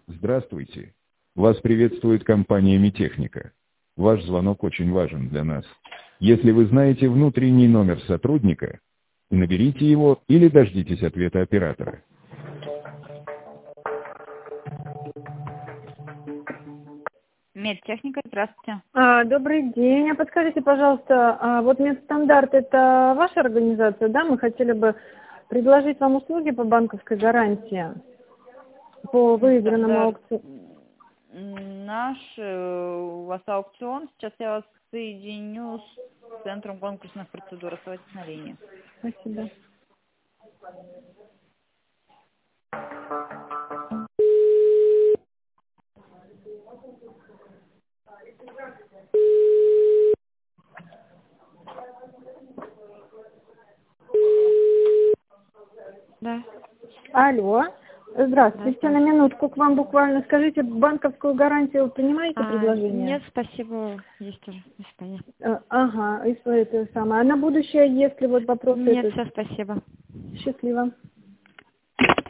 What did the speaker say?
Здравствуйте. Вас приветствует компания Ми-Техника. Ваш звонок очень важен для нас. Если вы знаете внутренний номер сотрудника, наберите его или дождитесь ответа оператора. Медтехника, здравствуйте. Добрый день. А подскажите, пожалуйста, вот Медстандарт — это ваша организация, да? Мы хотели бы предложить вам услуги по банковской гарантии по выигранному аукциону. Наш у вас аукцион. Сейчас я вас соединю с Центром конкурсных процедур. Оставайтесь на линии. Спасибо. Да. Алло. Здравствуйте. На минутку к вам буквально. Скажите, банковскую гарантию принимаете предложение? Нет, спасибо. Есть уже. До свидания. Ага, и это самое. А на будущее, если вот вопросы... Нет, все, спасибо. Счастливо.